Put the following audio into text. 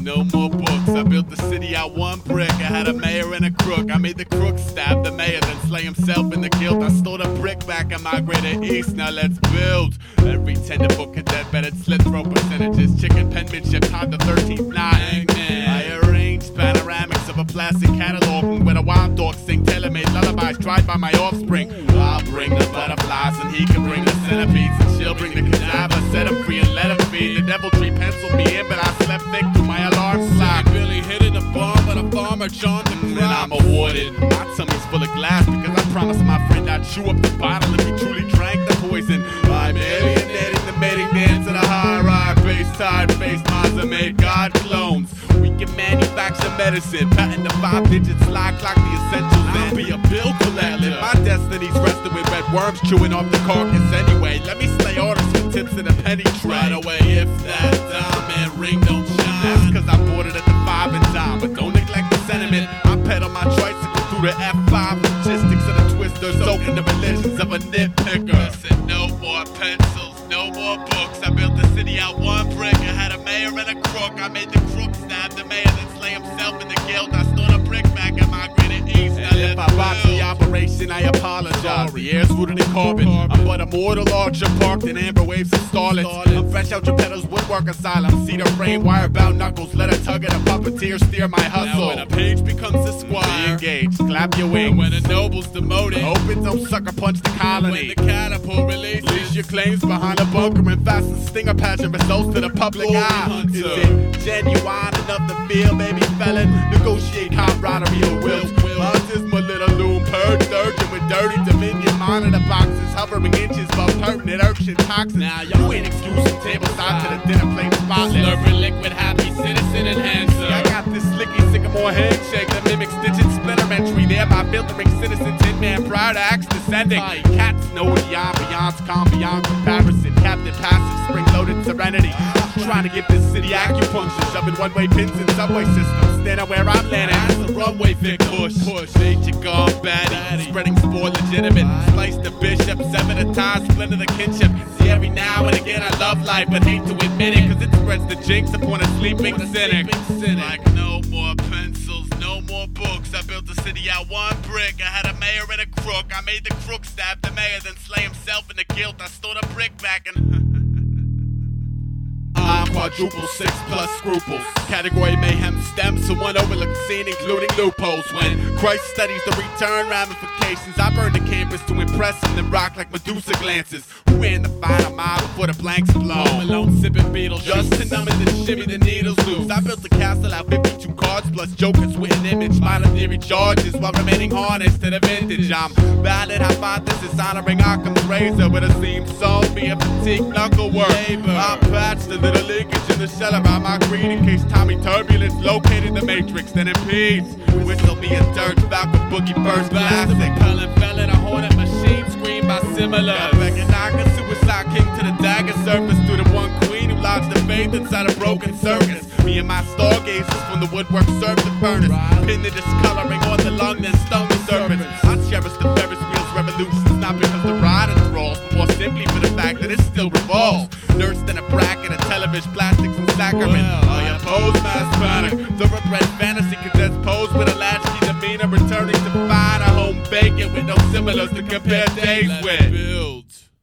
no more books. I built the city out one brick. I had a mayor and a crook. I made the crook stab the mayor, then slay himself in the guilt. I stole the brick back and migrated east. Now let's build. Every tenderfoot cadet betted slit throw percentages. Chicken penmanship tied the 13th night. I arranged panoramics of a plastic catalog where the wild dogs sing tailor-made lullabies tried by my offspring. I'll bring the butterflies and he can bring the centipedes, and she'll bring the cadaver, set him free and let him feed. The deviltry penciled me in, but I slept thick through my alarm clock. Billy hit in the farm, but a farmer John the crop. And I'm awarded. My tummy's full of glass because I promised my friend I'd chew up the bottle if he truly drank the poison. I'm alienating the mating dance of the high-ride bass-tied face minds are made God clones. We can manufacture medicine, patent the 5 digits, slide clock the essentials. I'll be a bill collector. My destiny's resting with red worms chewing off the carcass anyway. Let me slay orders for tips in a penny tray. Right away, if that diamond ring don't shine, that's cause I bought it at the 5 and dime. But don't neglect the sentiment. I pedal my tricycle through the F5 logistics of the twister, soaking the religions of a nitpicker. Listen, no more pencils, no more books. I built the city out one brick. I had a mayor and a crook. I made the crook stab the mayor, then slay himself in the guilt. I stole a brick back and migrated east. And if I botched the operation, I apologize. The air's rooted in carbon. I'm but a mortal archer parked in amber waves and starlets. I'm fresh out Geppetto's woodwork asylum. Cedar frame, wire bound knuckles. Let a tug of the puppeteer steer my hustle. Now when a page becomes a squire, be engaged, clap your wings. And when a noble's demoted, open, don't sucker punch the colony. When the catapult release your claims behind a bunker and fasten stinger pageant results to the public eye. Is it genuine enough to feel, baby felon? Negotiate hot roddery or wills. Mine is my little loom, purge surgeon with dirty dominion. Monitor boxes hovering inches above pertinent urchin toxins. Now you ain't exclusive tableside to the dinner plate spotless. Slurping liquid, happy citizen enhancer. I got this slicky sycamore handshake that mimics digit splintermentary, thereby filtering citizen tin man prior to axe descending. Cats know the ambiance, calm beyond comparison. Captain passive, spring-loaded serenity. Trying to give this city acupuncture, shoving one-way pins in subway systems. Standing where I'm landing, as the runway Vic push. Nature gone baddie, spreading spore legitimate. Slice the bishop, sever the ties, splinter the kinship. See, every now and again I love life, but hate to admit it, cause it spreads the jinx upon a sleeping cynic. Like no more pencils, no more books. I built the city out one brick. I had a mayor and a crook. I made the crook stab the mayor, then slay himself in the guilt. I stole the brick back and I'm quadruple 6 plus scruples. Category mayhem stems to one overlooked scene, including loopholes. When Christ studies the return ramifications, I burn the campus to impress him, then rock like Medusa glances. Who ran the final mile before the blanks blow? Home alone sipping Beatles, just to numb it and shimmy the needles loose. I built the castle out 52 cards plus jokers with an image. Minor theory charges while remaining harnessed to the vintage. I'm valid hypothesis honoring Occam's razor with a theme song, be a fatigue knuckle work. I patched the little leakage in the shell around my creed in case Tommy Turbulence located the matrix that impedes. Whistle me a dirt Falcon boogie burst classic. Pellet felon, a hornet machine scream by similar. Recognize a suicide king to the dagger surface through the one queen who lodged the faith inside a broken circus. Me and my stargazers from the woodwork served the furnace. Pinned the discoloring on the lung that stung the serpents. I cherish the Ferris wheel's revolutions, not because the ride enthralls, but more simply for the fact that it still revolves. Nursed in a bracket of television, plastics, and sacrament. I oppose mass panic. Thoroughbred fantasy cadets pose with a latchkey demeanor, returning to find a home vacant with no similars to compare days with. Build.